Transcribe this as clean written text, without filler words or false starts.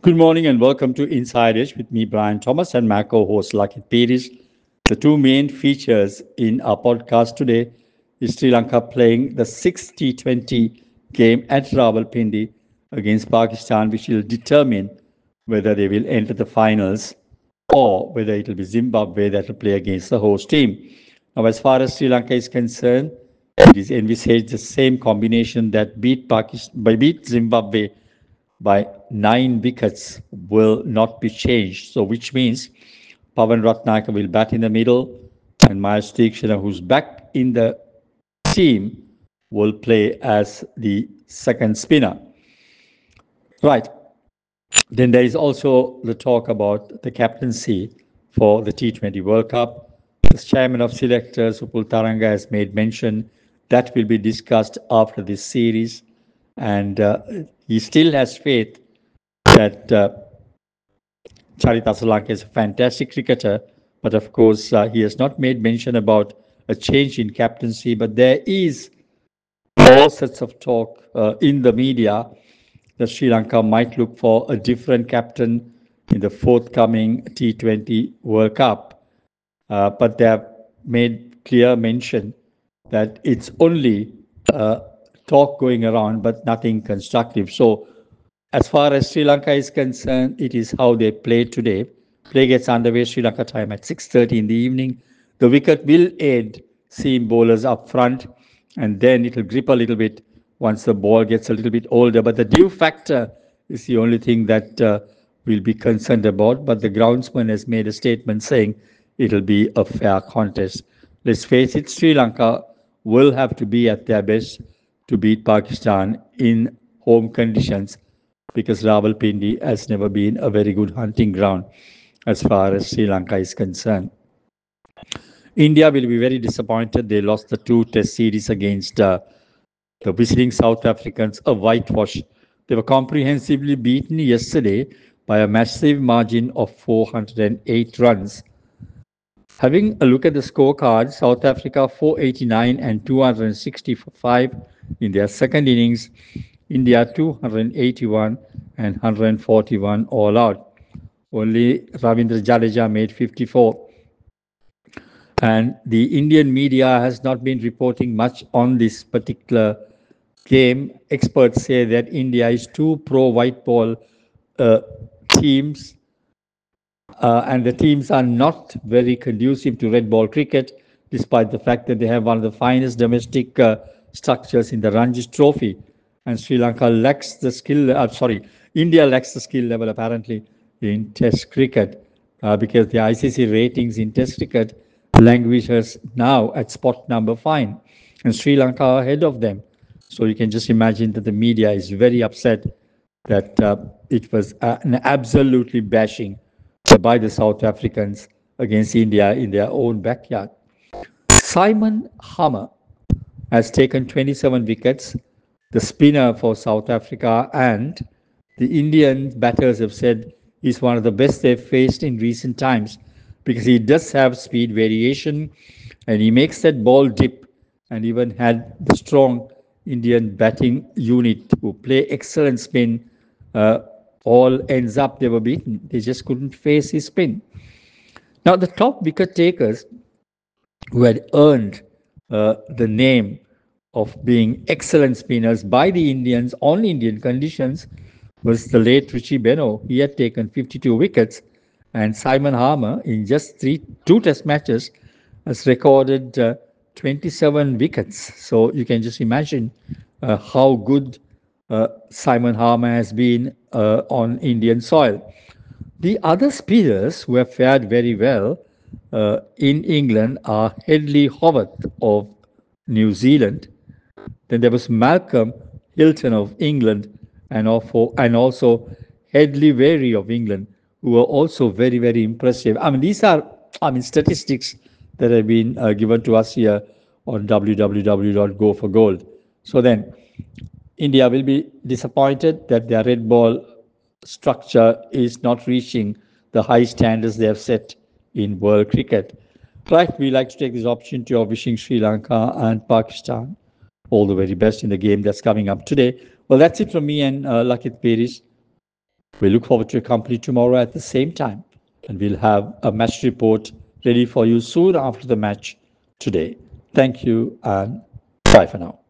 Good morning and welcome to Inside Edge with me, Brian Thomas, and my co-host Lakit Peris. The two main features in our podcast today is Sri Lanka playing the 6th T20 game at Rawalpindi against Pakistan, which will determine whether they will enter the finals or whether it will be Zimbabwe that will play against the host team. Now, as far as Sri Lanka is concerned, it is envisaged the same combination that beat Zimbabwe by 9 wickets will not be changed. So, which means Pavan Ratnaka will bat in the middle, and Miles Teekshana, who's back in the team, will play as the second spinner. Right. Then there is also the talk about the captaincy for the T20 World Cup. The chairman of selectors, Upul Taranga, has made mention that will be discussed after this series, and he still has faith that Charith Asalanka is a fantastic cricketer, but of course he has not made mention about a change in captaincy. But there is all sorts of talk in the media that Sri Lanka might look for a different captain in the forthcoming T20 World Cup. But they have made clear mention that it's only talk going around, but nothing constructive. So as far as Sri Lanka is concerned, it is how they play today. Play gets underway Sri Lanka time at 6:30 in the evening. The wicket will aid seam bowlers up front, and then it will grip a little bit once the ball gets a little bit older. But the dew factor is the only thing that we'll be concerned about. But the groundsman has made a statement saying it'll be a fair contest. Let's face it, Sri Lanka will have to be at their best to beat Pakistan in home conditions because Rawalpindi has never been a very good hunting ground as far as Sri Lanka is concerned. India will be very disappointed. They lost the two test series against the visiting South Africans, a whitewash. They were comprehensively beaten yesterday by a massive margin of 408 runs. Having a look at the scorecard, South Africa 489 and 265 in their second innings, India 281 and 141 all out. Only Ravindra Jadeja made 54. And the Indian media has not been reporting much on this particular game. Experts say that India is too pro-white ball teams, and the teams are not very conducive to red ball cricket, despite the fact that they have one of the finest domestic structures in the Ranji Trophy. And Sri Lanka lacks the skill, India lacks the skill level apparently in Test cricket because the ICC ratings in Test cricket languishes now at spot number 5, and Sri Lanka are ahead of them. So you can just imagine that the media is very upset that it was an absolutely bashing by the South Africans against India in their own backyard. Simon Harmer has taken 27 wickets, the spinner for South Africa, and the Indian batters have said he's one of the best they've faced in recent times because he does have speed variation and he makes that ball dip, and even had the strong Indian batting unit who play excellent spin. All ends up they were beaten. They just couldn't face his spin. Now, the top wicket takers who had earned the name of being excellent spinners by the Indians on Indian conditions was the late Richie Beno. He had taken 52 wickets, and Simon Harmer, in just two test matches, has recorded 27 wickets. So you can just imagine how good Simon Harmer has been on Indian soil. The other spinners who have fared very well in England are Headley Howard of New Zealand. Then there was Malcolm Hilton of England, and also Headley Wary of England, who were also very, very impressive. These are statistics that have been given to us here on www.goforgold. So then, India will be disappointed that their red ball structure is not reaching the high standards they have set in world cricket. Right, we like to take this opportunity of wishing Sri Lanka and Pakistan all the very best in the game that's coming up today. Well, that's it from me and Lakit Peris. We look forward to your company tomorrow at the same time, and we'll have a match report ready for you soon after the match today. Thank you and bye for now.